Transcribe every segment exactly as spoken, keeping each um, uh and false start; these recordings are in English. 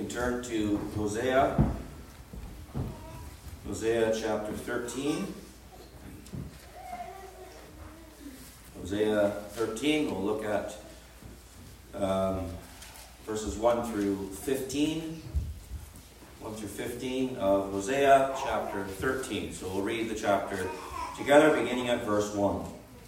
turn to Hosea, Hosea chapter thirteen. Hosea thirteen, we'll look at um, verses one through fifteen. one through fifteen of Hosea chapter thirteen. So we'll read the chapter together, beginning at verse one.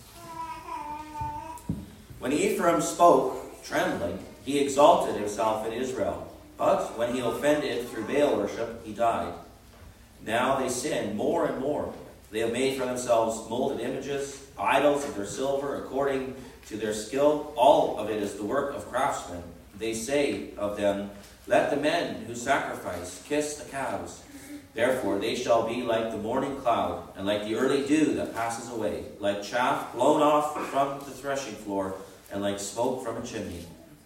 When Ephraim spoke, trembling, he exalted himself in Israel. But when he offended through Baal worship, he died. Now they sin more and more. They have made for themselves molded images, idols of their silver, according to their skill. All of it is the work of craftsmen. They say of them, let the men who sacrifice kiss the calves. Therefore they shall be like the morning cloud, and like the early dew that passes away, like chaff blown off from the threshing floor, and like smoke from a chimney.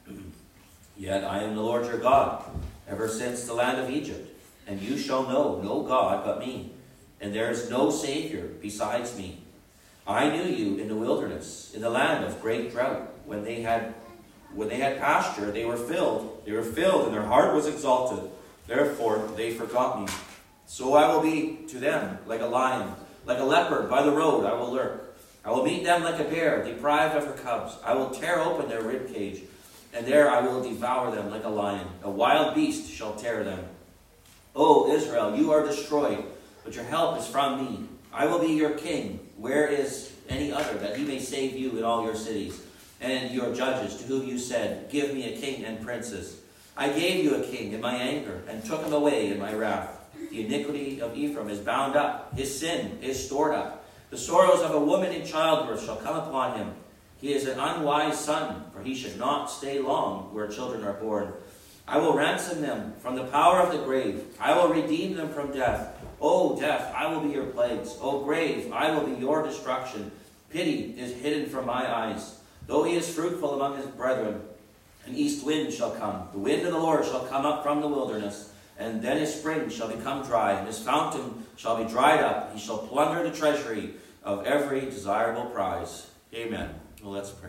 Yet I am the Lord your God, ever since the land of Egypt, and you shall know no God but me, and there is no Savior besides me. I knew you in the wilderness, in the land of great drought. When they had when they had pasture, they were filled. They were filled, and their heart was exalted. Therefore they forgot me. So I will be to them like a lion, like a leopard by the road I will lurk. I will meet them like a bear, deprived of her cubs. I will tear open their rib cage, and there I will devour them like a lion. A wild beast shall tear them. O Israel, you are destroyed, but your help is from me. I will be your king. Where is any other, that he may save you in all your cities? And your judges, to whom you said, give me a king and princes. I gave you a king in my anger, and took him away in my wrath. The iniquity of Ephraim is bound up. His sin is stored up. The sorrows of a woman in childbirth shall come upon him. He is an unwise son, for he should not stay long where children are born. I will ransom them from the power of the grave. I will redeem them from death. O death, I will be your plagues. O grave, I will be your destruction. Pity is hidden from my eyes. Though he is fruitful among his brethren, an east wind shall come. The wind of the Lord shall come up from the wilderness. And then his spring shall become dry, and his fountain shall be dried up. He shall plunder the treasury of every desirable prize. Amen. Well, let's pray.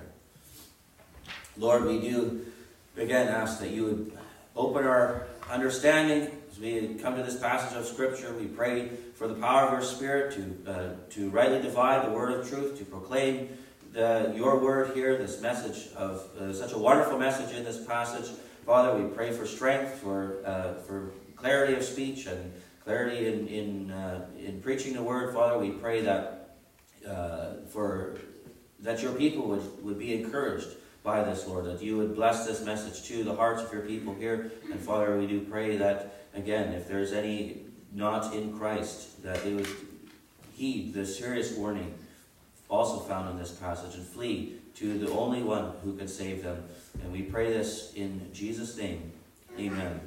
Lord, we do again ask that you would open our understanding as we come to this passage of Scripture. We pray for the power of your Spirit to uh, to rightly divide the word of truth, to proclaim the, your word here, this message of uh, such a wonderful message in this passage. Father, we pray for strength, for uh, for clarity of speech and clarity in in uh, in preaching the word. Father, we pray that uh, for that your people would, would be encouraged by this, Lord, that you would bless this message to the hearts of your people here. And Father, we do pray that, again, if there's any not in Christ, that they would heed the serious warning also found in this passage and flee to the only one who can save them. And we pray this in Jesus' name. Amen.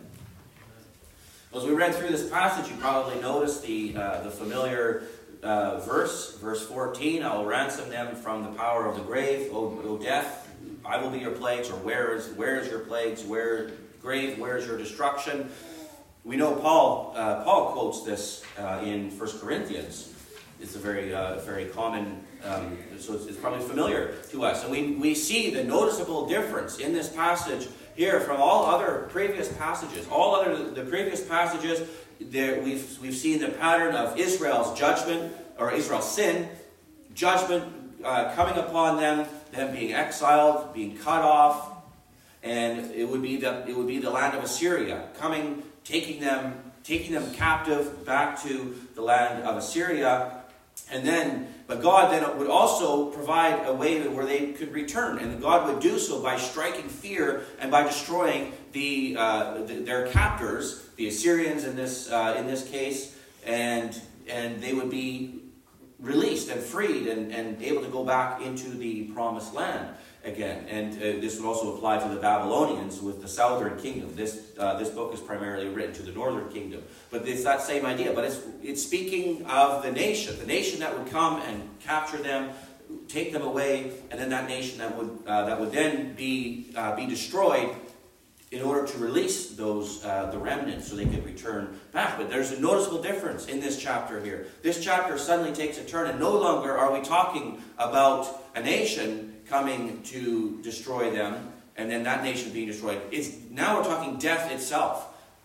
As we read through this passage, you probably noticed the uh, the familiar uh, verse, verse fourteen. I will ransom them from the power of the grave. O, o death, I will be your plagues. Or where is where is your plagues? Where grave? Where is your destruction? We know Paul uh, Paul quotes this uh, in First Corinthians. It's a very uh, very common. Um, so it's, it's probably familiar to us. And we, we see the noticeable difference in this passage here from all other previous passages. All other the previous passages, there we've, we've seen the pattern of Israel's judgment, or Israel's sin, judgment uh, coming upon them, them being exiled, being cut off, and it would be the, it would be the land of Assyria coming, taking them, taking them captive back to the land of Assyria. And then, but God then would also provide a way where they could return, and God would do so by striking fear and by destroying the, uh, the their captors, the Assyrians in this uh, in this case, and and they would be released and freed and, and able to go back into the promised land again. And uh, this would also apply to the Babylonians with the southern kingdom. This uh, this book is primarily written to the northern kingdom. But it's that same idea. But it's it's speaking of the nation, the nation that would come and capture them, take them away, and then that nation that would uh, that would then be uh, be destroyed in order to release those uh, the remnants so they could return back. But there's a noticeable difference in this chapter here. This chapter suddenly takes a turn, and no longer are we talking about a nation coming to destroy them, and then that nation being destroyed. It's now we're talking death itself.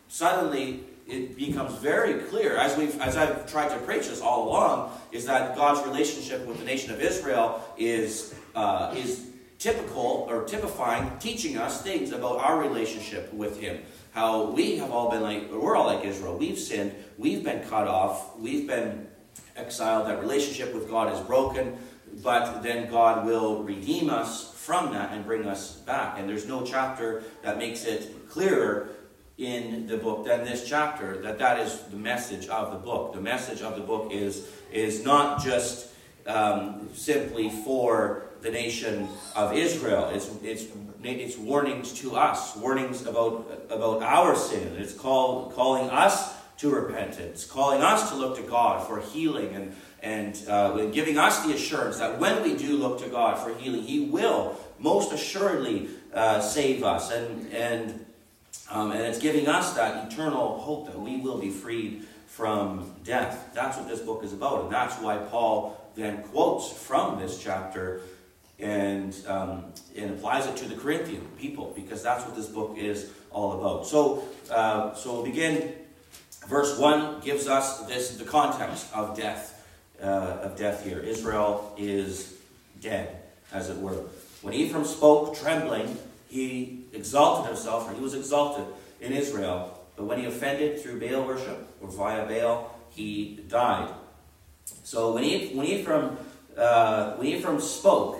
suddenly it becomes very clear, as we've as I've tried to preach this all along, is that God's relationship with the nation of Israel is uh, is typical or typifying, teaching us things about our relationship with Him. How we have all been like, we're all like Israel. We've sinned. We've been cut off. We've been exiled. That relationship with God is broken. But then God will redeem us from that and bring us back. And there's no chapter that makes it clearer in the book than this chapter, that that is the message of the book. The message of the book is, is not just um, simply for the nation of Israel. It's, it's, it's warnings to us, warnings about, about our sin. It's call, calling us to repentance, calling us to look to God for healing, and and uh, giving us the assurance that when we do look to God for healing, He will most assuredly uh, save us, and and um, and it's giving us that eternal hope that we will be freed from death. That's what this book is about, and that's why Paul then quotes from this chapter and um, and applies it to the Corinthian people, because that's what this book is all about. So uh, so we'll begin. Verse one gives us this the context of death. Uh, of death here. Israel is dead, as it were. When Ephraim spoke trembling, he exalted himself, or he was exalted in Israel. But when he offended through Baal worship, or via Baal, he died. So when, he, when, Ephraim, uh, when Ephraim spoke,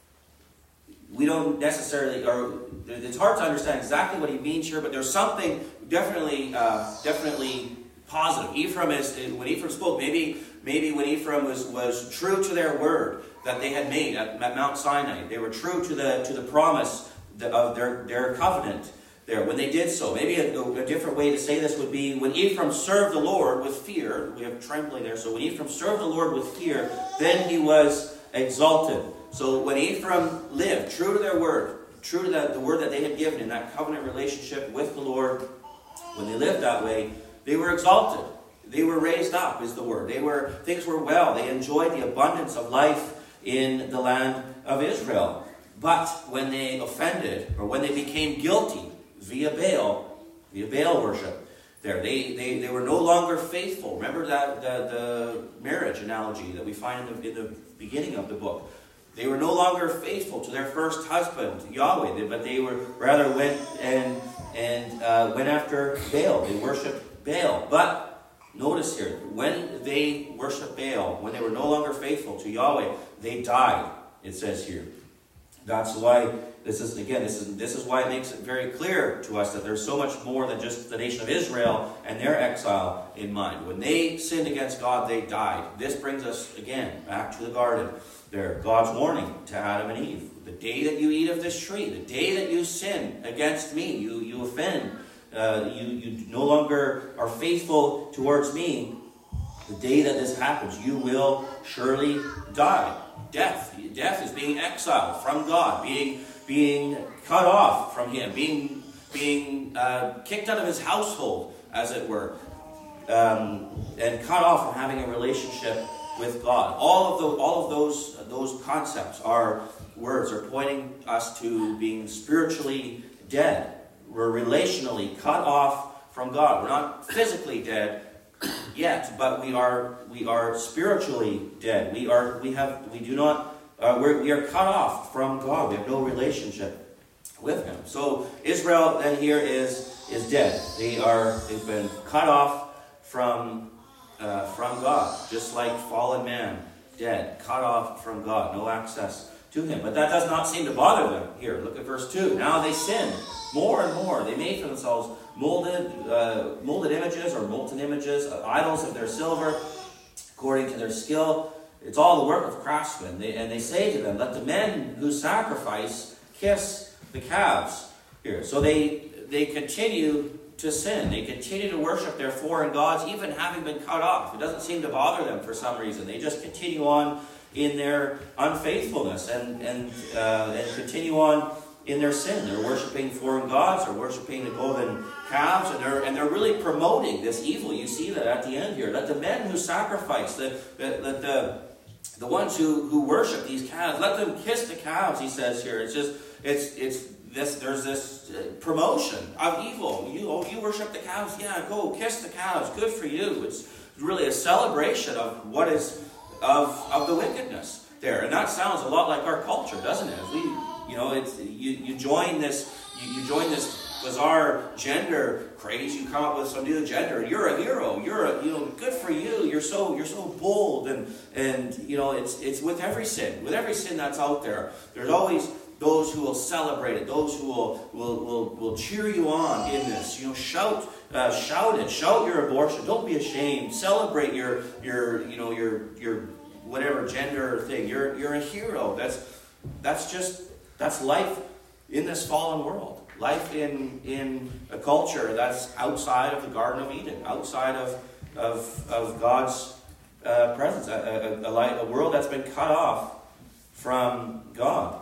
we don't necessarily, or it's hard to understand exactly what he means here, but there's something definitely, uh, definitely positive. Ephraim is, when Ephraim spoke, maybe Maybe when Ephraim was, was true to their word that they had made at, at Mount Sinai, they were true to the to the promise of their, their covenant there when they did so. Maybe a, a different way to say this would be when Ephraim served the Lord with fear. We have trembling there. So when Ephraim served the Lord with fear, then he was exalted. So when Ephraim lived true to their word, true to that, the word that they had given in that covenant relationship with the Lord, when they lived that way, they were exalted. They were raised up, is the word. They were, things were well. They enjoyed the abundance of life in the land of Israel. But when they offended, or when they became guilty via Baal, via Baal worship, there they, they, they were no longer faithful. Remember that the, the marriage analogy that we find in the, in the beginning of the book. They were no longer faithful to their first husband, Yahweh, but they were rather went and and uh, went after Baal. They worshipped Baal, but notice here, when they worshiped Baal, when they were no longer faithful to Yahweh, they died, it says here. That's why, this is, again, this is, this is why it makes it very clear to us that there's so much more than just the nation of Israel and their exile in mind. When they sinned against God, they died. This brings us, again, back to the garden. There, God's warning to Adam and Eve. The day that you eat of this tree, the day that you sin against me, you, you offend, Uh, you, you no longer are faithful towards me, the day that this happens, you will surely die. Death. Death is being exiled from God, being, being cut off from Him, being, being uh, kicked out of His household, as it were, um, and cut off from having a relationship with God. All of, the, all of those, those concepts are words, are pointing us to being spiritually dead. We're relationally cut off from God. We're not physically dead yet, but we are we are spiritually dead. We are we have we do not uh, we're, we are cut off from God. We have no relationship with Him. So Israel then here is is dead. They are they've been cut off from uh, from God, just like fallen man, dead, cut off from God, no access to Him. But that does not seem to bother them. Here, look at verse two. Now they sin more and more. They made for themselves molded uh, molded images or molten images, uh, idols of their silver, according to their skill. It's all the work of craftsmen. They, and they say to them, let the men who sacrifice kiss the calves. Here, so they they continue to sin. They continue to worship their foreign gods, even having been cut off. It doesn't seem to bother them for some reason. They just continue on in their unfaithfulness and and uh, and continue on in their sin. They're worshiping foreign gods, they're worshiping the golden calves, and they're and they're really promoting this evil. You see that at the end here. Let the men who sacrifice, the the the, the, the ones who, who worship these calves, let them kiss the calves, he says here. It's just it's it's this there's this uh, promotion of evil. You oh, you worship the cows, yeah, go kiss the cows. Good for you. It's really a celebration of what is of of the wickedness there, and that sounds a lot like our culture, doesn't it? As we, you know, it's you you join this you, you join this bizarre gender craze. You come up with some new gender. You're a hero. You're a, you know, good for you. You're so you're so bold, and and you know it's it's with every sin, with every sin that's out there. There's always those who will celebrate it. Those who will will will, will cheer you on in this. You know, shout uh, shout it. Shout your abortion. Don't be ashamed. Celebrate your your you know your your whatever gender thing. You're you're a hero. That's that's just that's life in this fallen world. Life in, in a culture that's outside of the Garden of Eden, outside of of, of God's uh, presence, a, a, a, light, a world that's been cut off from God.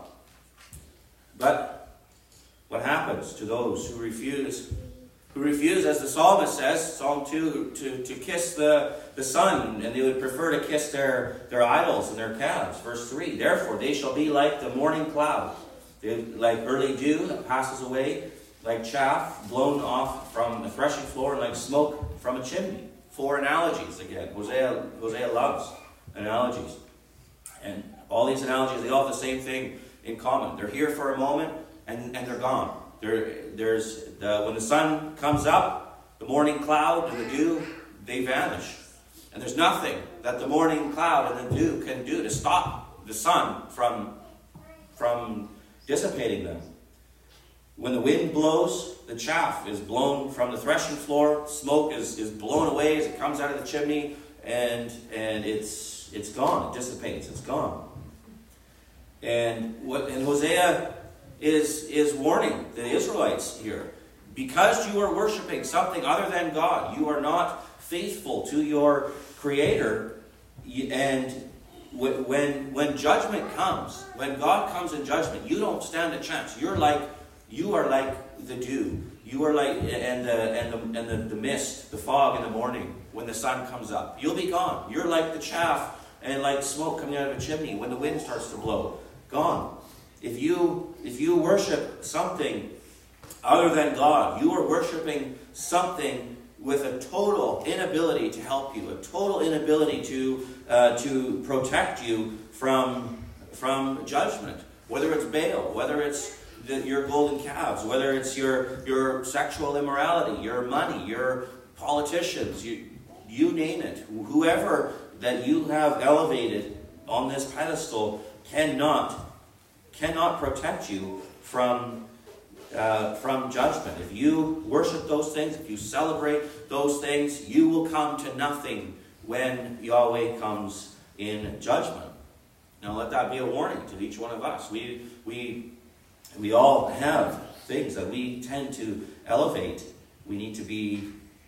But what happens to those who refuse, who refuse, as the psalmist says, Psalm two, to, to kiss the, the sun, and they would prefer to kiss their, their idols and their calves? Verse three, therefore they shall be like the morning cloud, like early dew that passes away, like chaff blown off from the threshing floor, and like smoke from a chimney. Four analogies again. Hosea, Hosea loves analogies. And all these analogies, they all have the same thing in common. They're here for a moment, and, and they're gone. There, there's the, when the sun comes up, the morning cloud and the dew, they vanish. And there's nothing that the morning cloud and the dew can do to stop the sun from, from dissipating them. When the wind blows, the chaff is blown from the threshing floor. Smoke is, is blown away as it comes out of the chimney, and and it's it's gone. It dissipates. It's gone. And what and Hosea is is warning the Israelites here, because you are worshiping something other than God, you are not faithful to your Creator, and When when judgment comes, when God comes in judgment, you don't stand a chance. You're like you are like the dew. You are like and the and the and the, the mist, the fog in the morning when the sun comes up. You'll be gone. You're like the chaff and like smoke coming out of a chimney when the wind starts to blow. Gone. If you if you worship something other than God, you are worshiping something with a total inability to help you, a total inability to uh, to protect you from from judgment. Whether it's Baal, whether it's the, your golden calves, whether it's your your sexual immorality, your money, your politicians, you you name it. Whoever that you have elevated on this pedestal cannot cannot protect you from uh, from judgment. If you worship those things, if you celebrate those things, you will come to nothing when Yahweh comes in judgment. Now let that be a warning to each one of us. We we we all have things that we tend to elevate. We need to be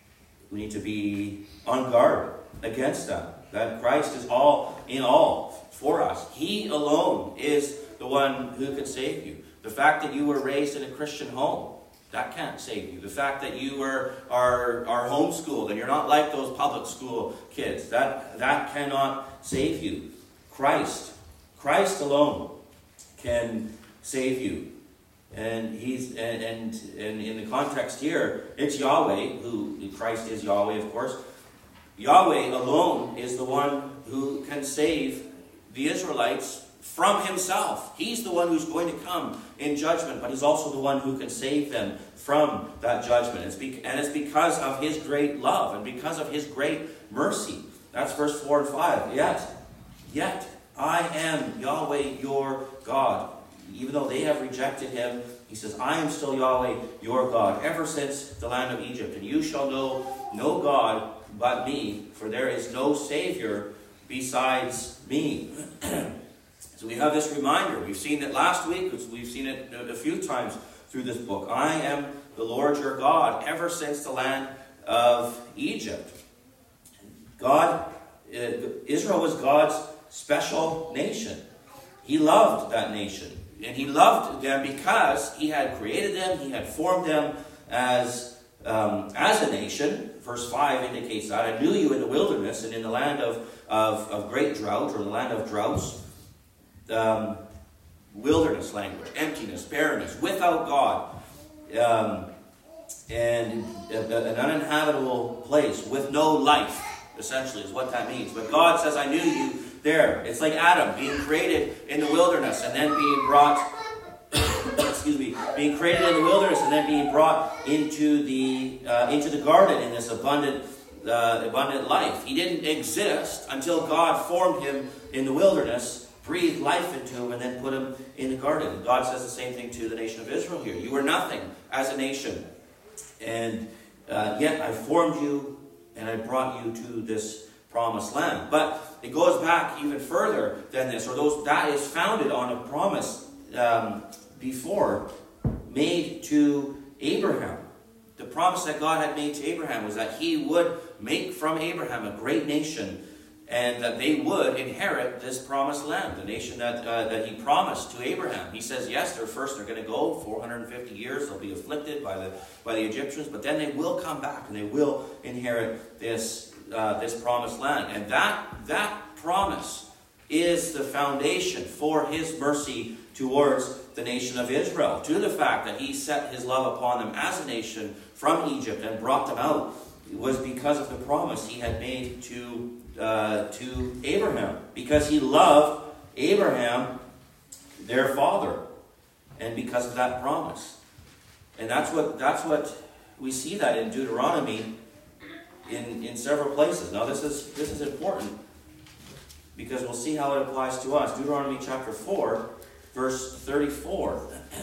we need to be on guard against that. That Christ is all in all for us. He alone is the one who can save you. The fact that you were raised in a Christian home, that can't save you. The fact that you were are are homeschooled and you're not like those public school kids, that that cannot save you. Christ, Christ alone can save you. And he's and and, and in the context here, it's Yahweh, who Christ is Yahweh, of course. Yahweh alone is the one who can save the Israelites from himself. He's the one who's going to come in judgment, but he's also the one who can save them from that judgment. It's be- and it's because of his great love and because of his great mercy. That's verse four and five. Yet, yet I am Yahweh your God. Even though they have rejected him, he says, I am still Yahweh your God, ever since the land of Egypt. And you shall know no God but me, for there is no Savior besides me. So we have this reminder. We've seen it last week. We've seen it a few times through this book. I am the Lord your God, ever since the land of Egypt. God, Israel was God's special nation. He loved that nation. And he loved them because he had created them. He had formed them as, um, as a nation. Verse five indicates that. I knew you in the wilderness and in the land of, of, of great drought, or the land of droughts. Um, wilderness language, emptiness, barrenness, without God, um, and an uninhabitable place with no life, essentially, is what that means. But God says, I knew you there. It's like Adam being created in the wilderness and then being brought, excuse me, being created in the wilderness and then being brought into the uh, into the garden in this abundant uh, abundant life. He didn't exist until God formed him in the wilderness, breathed life into him, and then put him in the garden. And God says the same thing to the nation of Israel here. You were nothing as a nation, and uh, yet I formed you and I brought you to this promised land. But it goes back even further than this, or those that is founded on a promise um, before made to Abraham. The promise that God had made to Abraham was that he would make from Abraham a great nation, and that they would inherit this promised land, the nation that uh, that he promised to Abraham. He says, yes, they're first they're going to go four hundred fifty years. They'll be afflicted by the by the Egyptians, but then they will come back and they will inherit this uh, this promised land. And that that promise is the foundation for his mercy towards the nation of Israel, to the fact that he set his love upon them as a nation from Egypt and brought them out. It was because of the promise he had made to uh, to Abraham, because he loved Abraham, their father, and because of that promise. And that's what that's what we see that in Deuteronomy in, in several places. Now this is this is important, because we'll see how it applies to us. Deuteronomy chapter four, verse thirty-four.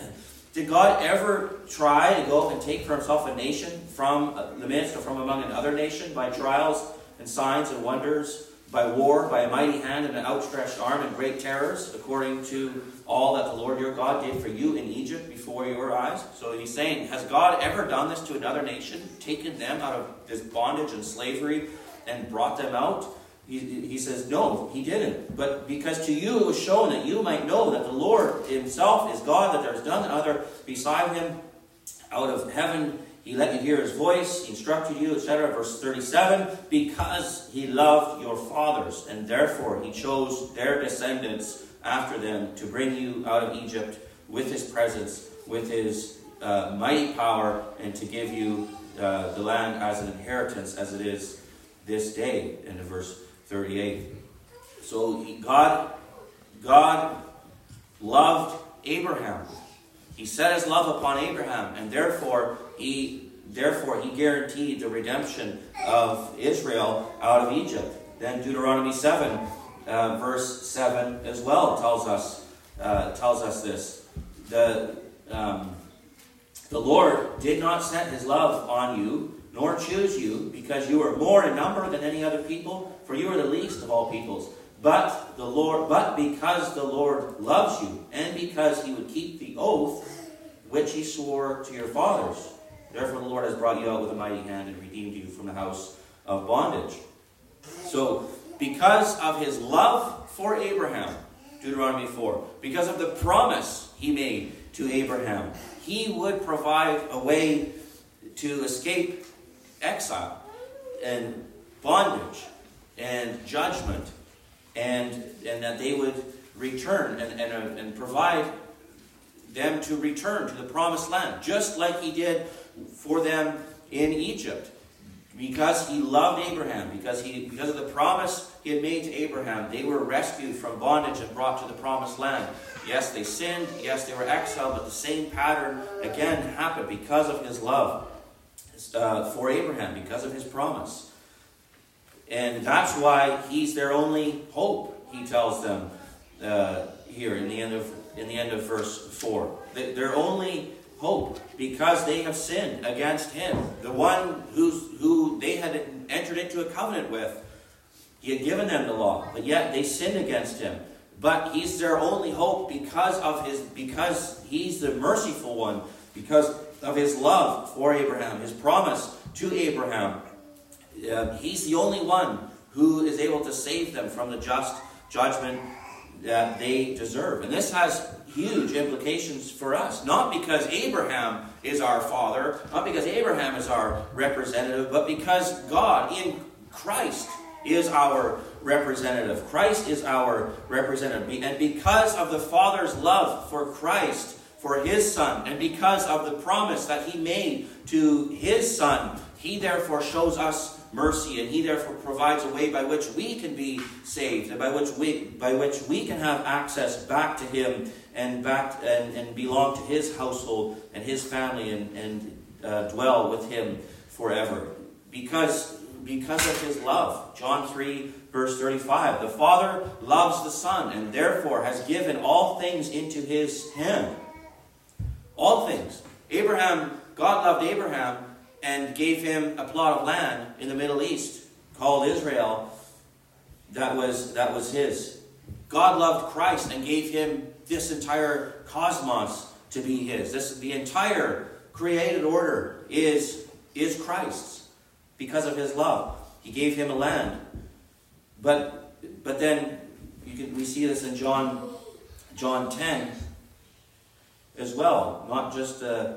Did God ever try to go and take for himself a nation from the midst or from among another nation by trials and signs and wonders, by war, by a mighty hand and an outstretched arm and great terrors, according to all that the Lord your God did for you in Egypt before your eyes? So he's saying, has God ever done this to another nation, taken them out of this bondage and slavery and brought them out? He, he says, no, he didn't. But because to you it was shown that you might know that the Lord himself is God, that there is none other beside him. Out of heaven he let you hear his voice, he instructed you, et cetera. Verse thirty-seven, because he loved your fathers, and therefore he chose their descendants after them to bring you out of Egypt with his presence, with his uh, mighty power, and to give you uh, the land as an inheritance, as it is this day. In verse thirty-eight. So he, God, God loved Abraham. He set his love upon Abraham, and therefore he, therefore he guaranteed the redemption of Israel out of Egypt. Then Deuteronomy seven, uh, verse seven as well tells us uh, tells us this: the um, the Lord did not set his love on you, nor choose you, because you are more in number than any other people, for you are the least of all peoples. But the Lord, but because the Lord loves you, and because he would keep the oath which he swore to your fathers, therefore the Lord has brought you out with a mighty hand and redeemed you from the house of bondage. So, because of his love for Abraham, Deuteronomy four, because of the promise he made to Abraham, he would provide a way to escape exile and bondage and judgment, and and that they would return and, and, uh, and provide them to return to the promised land, just like he did for them in Egypt. Because he loved Abraham, because he because of the promise he had made to Abraham, they were rescued from bondage and brought to the promised land. Yes, they sinned, yes, they were exiled, but the same pattern again happened because of his love uh, for Abraham, because of his promise. And that's why he's their only hope, he tells them uh, here in the end of in the end of verse four. Their only hope, because they have sinned against him, the one who's, who they had entered into a covenant with. He had given them the law, but yet they sinned against him. But he's their only hope because of his because he's the merciful one, because of his love for Abraham, his promise to Abraham. Uh, he's the only one who is able to save them from the just judgment that they deserve. And this has huge implications for us. Not because Abraham is our father, not because Abraham is our representative, but because God in Christ is our representative. Christ is our representative. And because of the Father's love for Christ, for his Son, and because of the promise that he made to his Son, he therefore shows us mercy, and he therefore provides a way by which we can be saved, and by which we by which we can have access back to him and back and, and belong to his household and his family, and, and uh, dwell with him forever. Because because of his love. John three, verse thirty-five. The Father loves the Son, and therefore has given all things into his hand. All things. Abraham, God loved Abraham and gave him a plot of land in the Middle East called Israel. That was, that was his. God loved Christ and gave him this entire cosmos to be his. This, the entire created order is, is Christ's because of his love. He gave him a land. But, but then you can, we see this in John, John ten as well. Not just... Uh,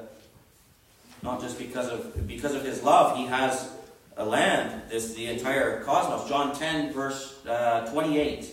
Not just because of because of his love, he has a land, this the entire cosmos. John ten, verse uh, twenty-eight.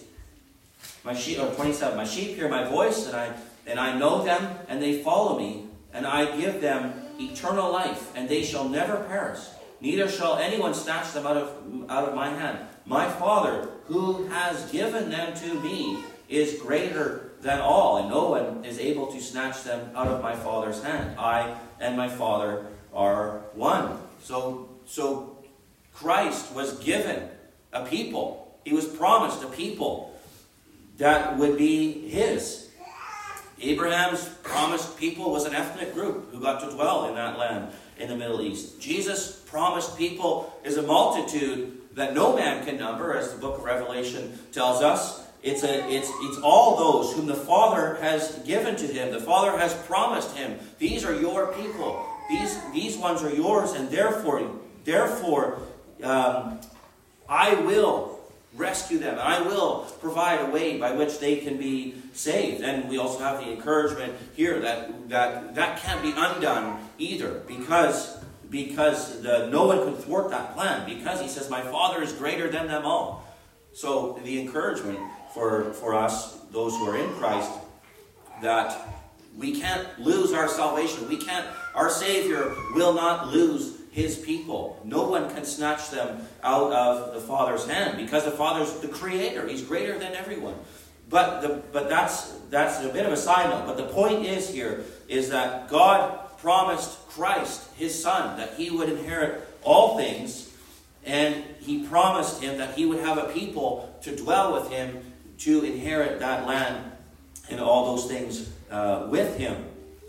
My sheep, or twenty-seven. My sheep hear my voice, and I and I know them, and they follow me, and I give them eternal life, and they shall never perish. Neither shall anyone snatch them out of out of my hand. My Father, who has given them to me, is greater than all, and no one is able to snatch them out of my Father's hand. I and my Father are one. So, so Christ was given a people. He was promised a people that would be his. Abraham's promised people was an ethnic group who got to dwell in that land in the Middle East. Jesus' promised people is a multitude that no man can number, as the book of Revelation tells us. It's, a, it's, it's all those whom the Father has given to him. The Father has promised him. These are your people. These, these ones are yours, and therefore, therefore um, I will rescue them. And I will provide a way by which they can be saved. And we also have the encouragement here that that, that can't be undone either, because, because the, no one can thwart that plan, because he says, my Father is greater than them all. So the encouragement for, for us, those who are in Christ, that we can't lose our salvation. We can't, our Savior will not lose his people. No one can snatch them out of the Father's hand, because the Father's the Creator. He's greater than everyone. But the, but that's that's a bit of a side note. But the point is here is that God promised Christ, his Son, that he would inherit all things, and he promised him that he would have a people to dwell with him, to inherit that land and all those things uh, with him.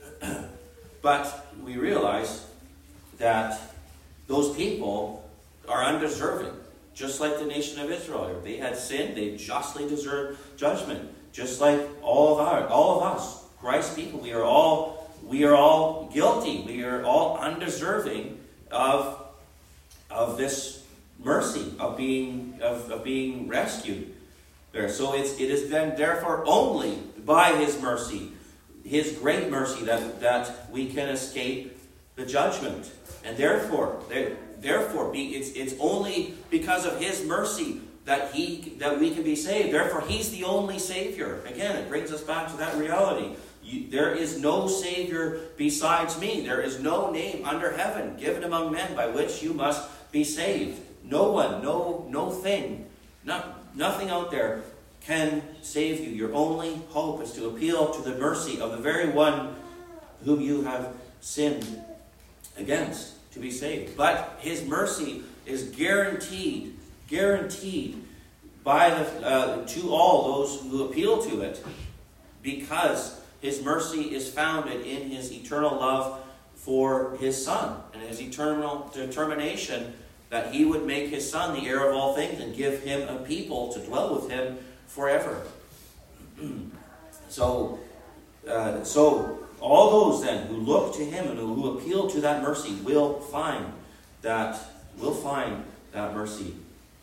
But we realize that those people are undeserving, just like the nation of Israel. They had sinned; they justly deserved judgment, just like all of our, all of us, Christ's people. We are all we are all guilty. We are all undeserving of of this mercy, of being of, of being rescued. There, so it's it is then therefore only by his mercy, his great mercy, that that we can escape the judgment. And therefore, there, therefore, be, it's it's only because of his mercy that he that we can be saved. Therefore, he's the only Savior. Again, it brings us back to that reality. You, there is no Savior besides me. There is no name under heaven given among men by which you must be saved. No one, no no thing, not, nothing out there can save you. Your only hope is to appeal to the mercy of the very one whom you have sinned against to be saved. But his mercy is guaranteed, guaranteed by the uh, to all those who appeal to it, because his mercy is founded in his eternal love for his Son and his eternal determination that he would make his Son the heir of all things and give him a people to dwell with him forever. so, uh, so. All those then who look to him and who appeal to that mercy will find that will find that mercy.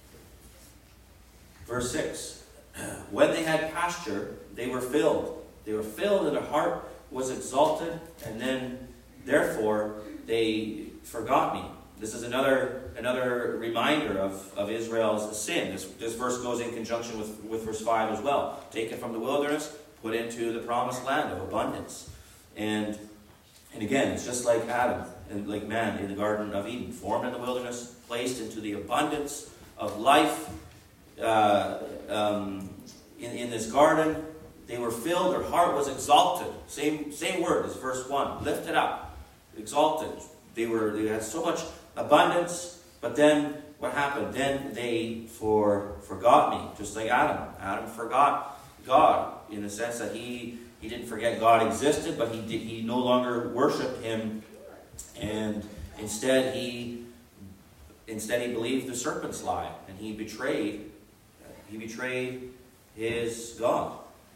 Verse six. When they had pasture, they were filled. They were filled, and their heart was exalted, and then therefore they forgot me. This is another another reminder of, of Israel's sin. This, this verse goes in conjunction with, with verse five as well. Taken from the wilderness, put into the promised land of abundance. And and again, it's just like Adam and like man in the Garden of Eden, formed in the wilderness, placed into the abundance of life uh, um, in, in this garden. They were filled, their heart was exalted. Same same word as verse one. Lifted up, exalted. They were they had so much abundance, but then what happened? Then they for forgot me, just like Adam. Adam forgot God in the sense that he he didn't forget God existed, but he did, he no longer worshipped him, and instead he instead he believed the serpent's lie, and he betrayed he betrayed his God.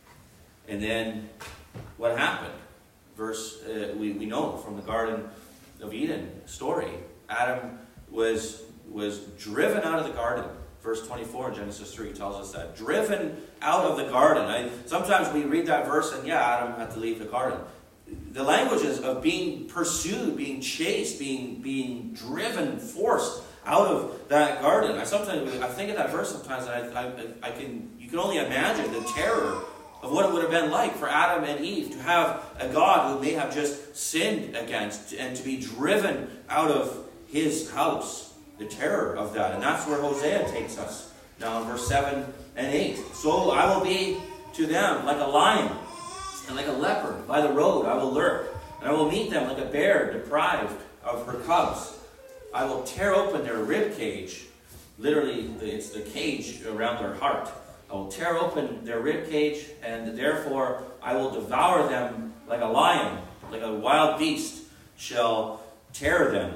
And then what happened? Verse uh, we, we know from the Garden of Eden story, Adam was was driven out of the garden. Verse twenty-four in Genesis three tells us that. Driven out of the garden. I, sometimes we read that verse and yeah, Adam had to leave the garden. The language is of being pursued, being chased, being being driven, forced out of that garden. I sometimes I think of that verse sometimes and I, I, I can you can only imagine the terror of what it would have been like for Adam and Eve to have a God who may have just sinned against and to be driven out of his house. The terror of that. And that's where Hosea takes us. Now in verse seven and eight. So I will be to them like a lion and like a leopard by the road I will lurk. And I will meet them like a bear deprived of her cubs. I will tear open their rib cage. Literally, it's the cage around their heart. I will tear open their rib cage, and therefore I will devour them like a lion, like a wild beast shall tear them.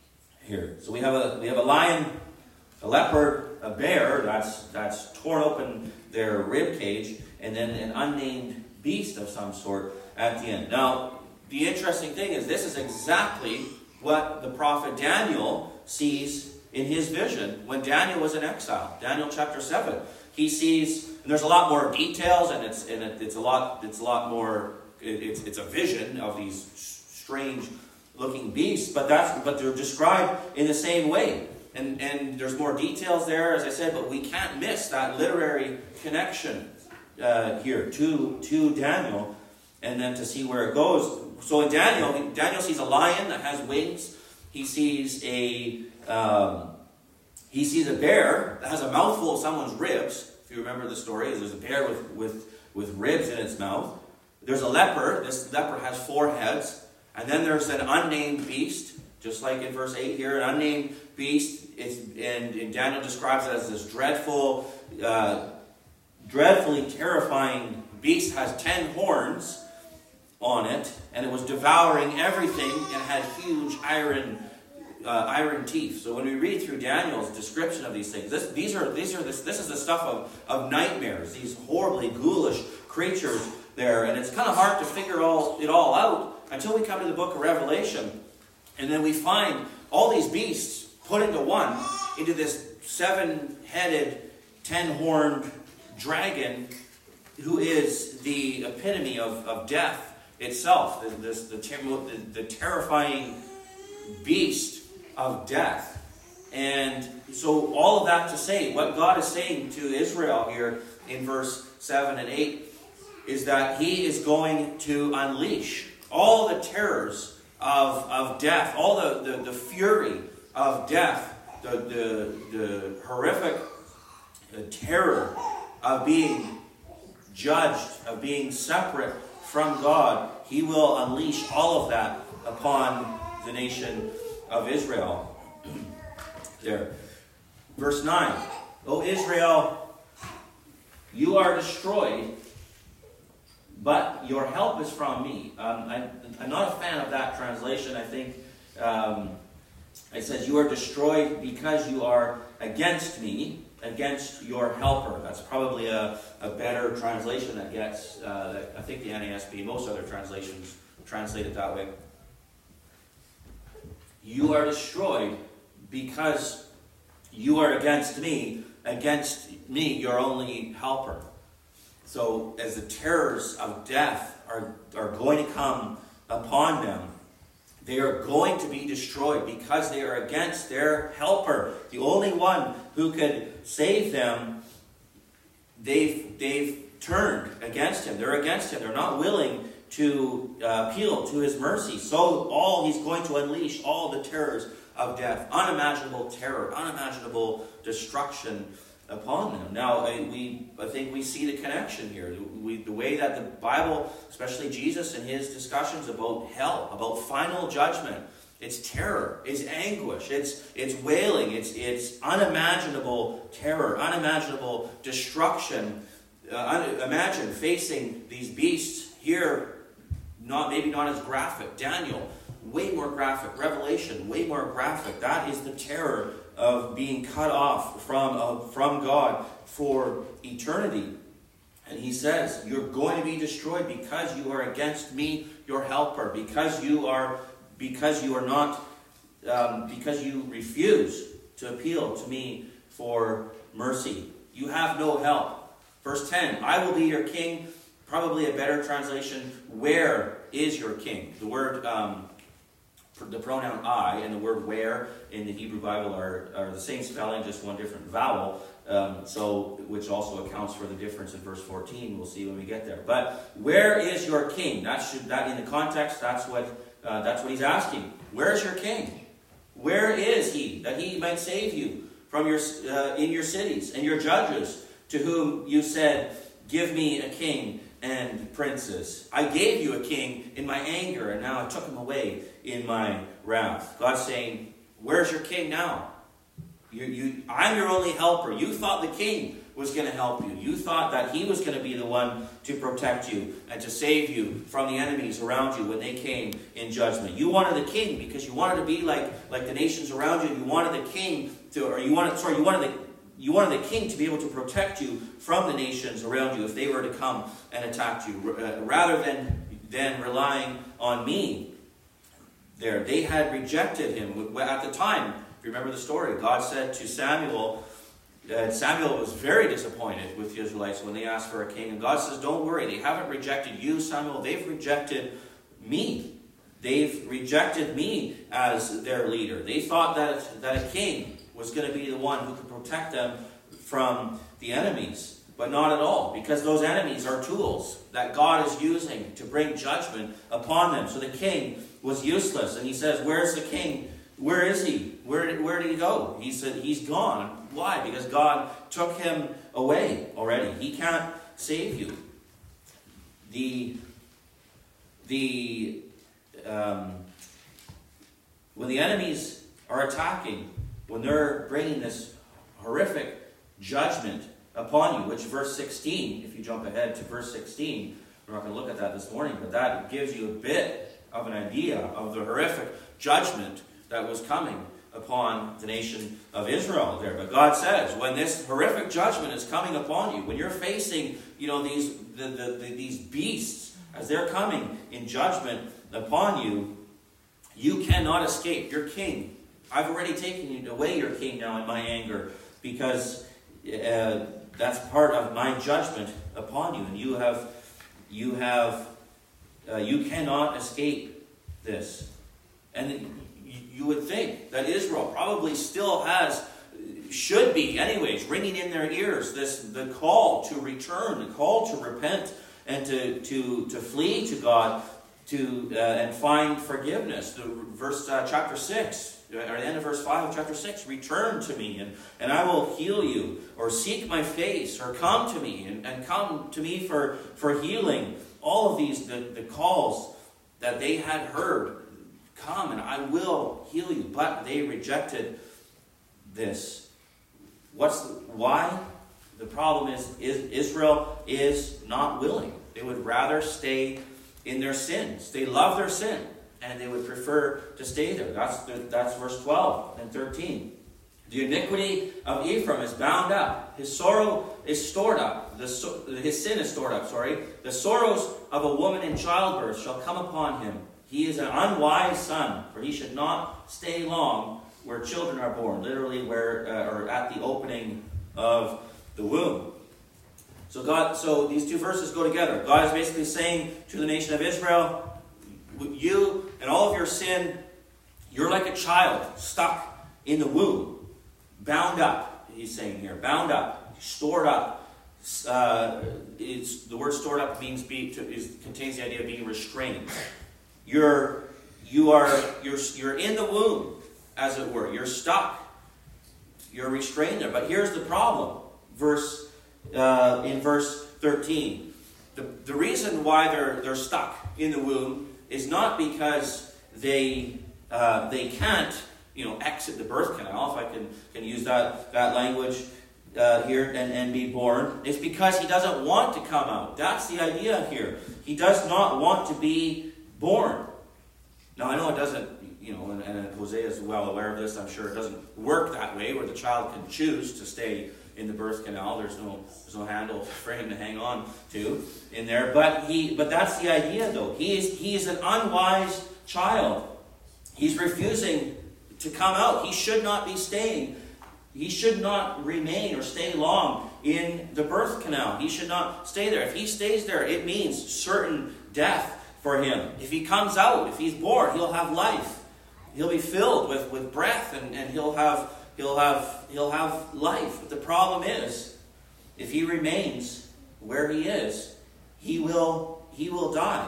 Here, so we have a we have a lion, a leopard, a bear. That's that's torn open their rib cage, and then an unnamed beast of some sort at the end. Now, the interesting thing is this is exactly what the prophet Daniel sees in his vision when Daniel was in exile. Daniel chapter seven. He sees, and there's a lot more details, and it's and it, it's a lot it's a lot more. It, it's it's a vision of these strange looking beasts, but that's but they're described in the same way, and and there's more details there, as I said, but we can't miss that literary connection uh, here to to Daniel, and then to see where it goes. So in Daniel, Daniel sees a lion that has wings. He sees a um, He sees a bear that has a mouthful of someone's ribs. If you remember the story, there's a bear with, with, with ribs in its mouth. There's a leopard. This leopard has four heads. And then there's an unnamed beast, just like in verse eight here, an unnamed beast. It's, and, and Daniel describes it as this dreadful, uh, dreadfully terrifying beast. Has ten horns on it, and it was devouring everything and had huge iron Uh, iron teeth. So when we read through Daniel's description of these things, this, these are these are this this is the stuff of, of nightmares. These horribly ghoulish creatures there, and it's kind of hard to figure all it all out until we come to the book of Revelation, and then we find all these beasts put into one, into this seven-headed, ten-horned dragon, who is the epitome of, of death itself. This the, the, the terrifying beast of death. And so all of that to say, what God is saying to Israel here in verse seven and eight is that he is going to unleash all the terrors of, of death, all the, the, the fury of death, the, the, the horrific the terror of being judged, of being separate from God. He will unleash all of that upon the nation of Israel. There. Verse nine. O Israel, you are destroyed, but your help is from me. Um, I, I'm not a fan of that translation. I think um, it says you are destroyed because you are against me, against your helper. That's probably a, a better translation that gets, uh, that I think the N A S B, most other translations translate it that way. You are destroyed because you are against me, against me, your only helper. So as the terrors of death are, are going to come upon them, They are going to be destroyed because they are against their helper. The only one who could save them, they've, they've turned against him. They're against him. They're not willing to uh, appeal to his mercy. So all he's going to unleash all the terrors of death, unimaginable terror, unimaginable destruction upon them. Now, I, we, I think we see the connection here. We, the way that the Bible, especially Jesus and his discussions about hell, about final judgment, it's terror, it's anguish, it's it's wailing, it's it's unimaginable terror, unimaginable destruction. Uh, un, imagine facing these beasts here, not maybe not as graphic. Daniel, way more graphic. Revelation, way more graphic. That is the terror of being cut off from, uh, from God for eternity. And he says, you're going to be destroyed because you are against me, your helper, because you are, because you are not, um, because you refuse to appeal to me for mercy. You have no help. Verse ten, I will be your king. Probably a better translation, where is your king? The word, um, the pronoun I and the word where in the Hebrew Bible are, are the same spelling, just one different vowel. Um, so, which also accounts for the difference in verse fourteen. We'll see when we get there. But where is your king? That should that in the context. That's what uh, that's what he's asking. Where is your king? Where is he that he might save you from your uh, in your cities and your judges to whom you said, "Give me a king and princes. I gave you a king in my anger, and now I took him away in my wrath." God's saying, where's your king now? You, you, I'm your only helper. You thought the king was going to help you. You thought that he was going to be the one to protect you and to save you from the enemies around you when they came in judgment. You wanted the king because you wanted to be like, like the nations around you. You wanted the king to, or you wanted, sorry, you wanted the You wanted the king to be able to protect you from the nations around you if they were to come and attack you, uh, rather than, than relying on me. There, they had rejected him at the time. If you remember the story, God said to Samuel, uh, Samuel was very disappointed with the Israelites when they asked for a king. And God says, don't worry, they haven't rejected you, Samuel. They've rejected me. They've rejected me as their leader. They thought that, that a king was going to be the one who could protect them from the enemies. But not at all, because those enemies are tools that God is using to bring judgment upon them. So the king was useless. And he says, where's the king? Where is he? Where, where did he go? He said, he's gone. Why? Because God took him away already. He can't save you. The, the, um, when the enemies are attacking, when they're bringing this horrific judgment upon you, which verse sixteen, if you jump ahead to verse sixteen, we're not going to look at that this morning, but that gives you a bit of an idea of the horrific judgment that was coming upon the nation of Israel there. But God says, when this horrific judgment is coming upon you, when you're facing, you know, these the, the, the, these beasts as they're coming in judgment upon you, you cannot escape. Your king, I've already taken away your king now in my anger, because uh, that's part of my judgment upon you, and you have, you have, uh, you cannot escape this. And you would think that Israel probably still has, should be anyways, ringing in their ears this the call to return, the call to repent, and to to to flee to God, to uh, and find forgiveness. The verse uh, chapter six. Or the end of verse five of chapter six, return to me, and, and I will heal you, or seek my face, or come to me, and, and come to me for, for healing. All of these, the, the calls that they had heard, come and I will heal you. But they rejected this. What's the, why? The problem is, is Israel is not willing. They would rather stay in their sins. They love their sin, and they would prefer to stay there. That's, the, that's verse twelve and thirteen. The iniquity of Ephraim is bound up. His sorrow is stored up. The, his sin is stored up, sorry. The sorrows of a woman in childbirth shall come upon him. He is an unwise son, for he should not stay long where children are born. Literally, where uh, or at the opening of the womb. So God, so these two verses go together. God is basically saying to the nation of Israel, you and all of your sin, you're like a child stuck in the womb, bound up, he's saying here, bound up, stored up. Uh, it's, the word stored up means be, to, is, contains the idea of being restrained. You're, you are, you're, you're in the womb, as it were. You're stuck. You're restrained there. But here's the problem. Verse uh, in verse thirteen. The, the reason why they're they're stuck in the womb is not because they uh, they can't you know exit the birth canal, if I can can use that that language uh, here, and, and be born. It's because he doesn't want to come out. That's the idea here. He does not want to be born. Now I know it doesn't. You know, and, and Hosea is well aware of this. I'm sure it doesn't work that way, where the child can choose to stay in the birth canal. There's no, there's no handle for him to hang on to in there. But he, but that's the idea, though. He is, he is an unwise child. He's refusing to come out. He should not be staying. He should not remain or stay long in the birth canal. He should not stay there. If he stays there, it means certain death for him. If he comes out, if he's born, he'll have life. He'll be filled with, with breath, and, and he'll have he'll have he'll have life. But the problem is, if he remains where he is, he will he will die.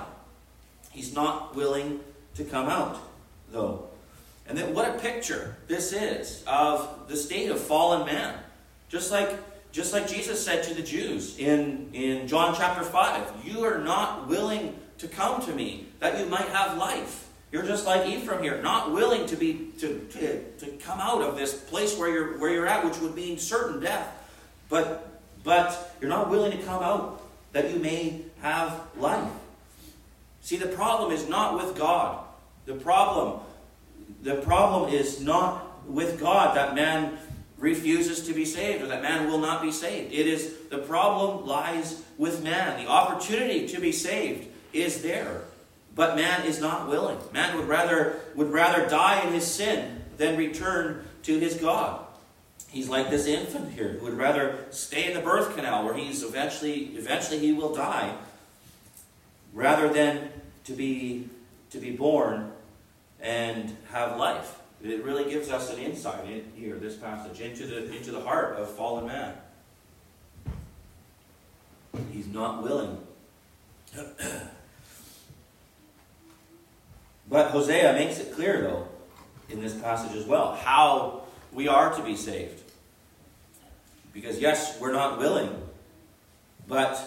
He's not willing to come out, though. And then what a picture this is of the state of fallen man. Just like just like Jesus said to the Jews in, in John chapter five, you are not willing to come to me that you might have life. You're just like Ephraim here, not willing to be to, to, to come out of this place where you're where you're at, which would mean certain death. But but you're not willing to come out that you may have life. See, the problem is not with God. The problem, the problem is not with God that man refuses to be saved, or that man will not be saved. It is the problem lies with man. The opportunity to be saved is there. But man is not willing. Man would rather would rather die in his sin than return to his God. He's like this infant here who would rather stay in the birth canal, where he's eventually eventually he will die, rather than to be to be born and have life. It really gives us an insight in here, this passage, into the into the heart of fallen man. He's not willing. But Hosea makes it clear, though, in this passage as well, how we are to be saved. Because, yes, we're not willing, but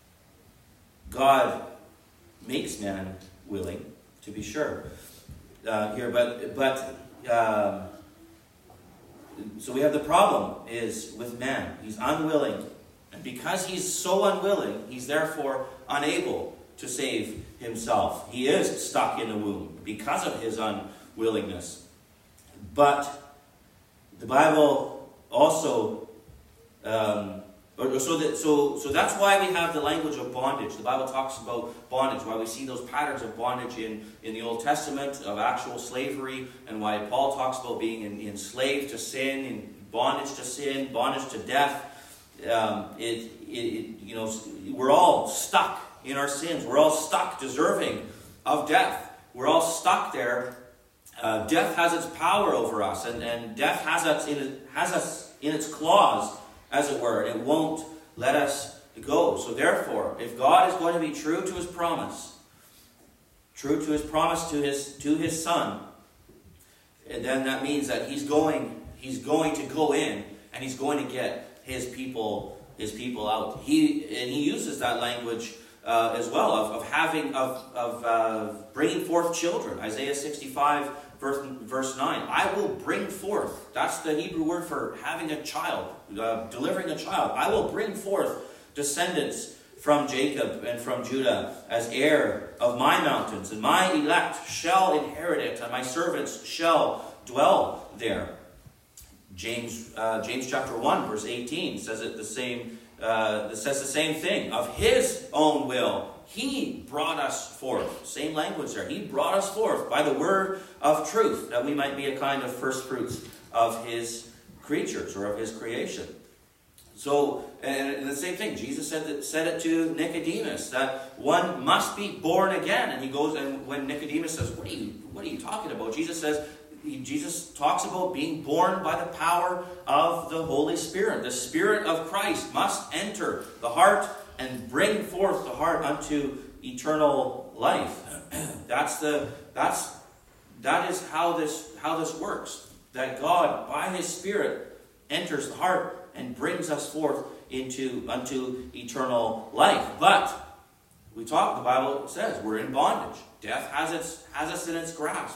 God makes man willing, to be sure. Uh, here, but but um, so we have the problem is with man. He's unwilling, and because he's so unwilling, he's therefore unable to save himself. He is stuck in the womb because of his unwillingness. But the Bible also, um, so that so so that's why we have the language of bondage. The Bible talks about bondage, why we see those patterns of bondage in, in the Old Testament, of actual slavery, and why Paul talks about being enslaved to sin, in bondage to sin, bondage to death. Um, it, it, it you know we're all stuck in our sins. We're all stuck, deserving of death. We're all stuck there. Uh, death has its power over us, and, and death has us in it, has us in its claws, as it were. It won't let us go. So therefore, if God is going to be true to his promise, true to his promise to his to his Son, then that means that he's going he's going to go in, and he's going to get his people his people out. He and he uses that language uh, as well of, of having of of uh, bringing forth children. Isaiah sixty-five. Verse, verse nine, I will bring forth, that's the Hebrew word for having a child, uh, delivering a child. I will bring forth descendants from Jacob and from Judah as heir of my mountains, and my elect shall inherit it, and my servants shall dwell there. James uh, James chapter one, verse eighteen says it the same. Uh, says the same thing. Of his own will, he brought us forth. Same language there. He brought us forth by the word of truth, that we might be a kind of first fruits of his creatures, or of his creation. So, and the same thing, Jesus said that, said it to Nicodemus, that one must be born again. And he goes, and when Nicodemus says, what are you, what are you talking about? Jesus says, Jesus talks about being born by the power of the Holy Spirit. The Spirit of Christ must enter the heart and bring forth the heart unto eternal life. That's the that's that is how this how this works. That God, by His Spirit, enters the heart and brings us forth into unto eternal life. But we talk, the Bible says we're in bondage. Death has its has us in its grasp.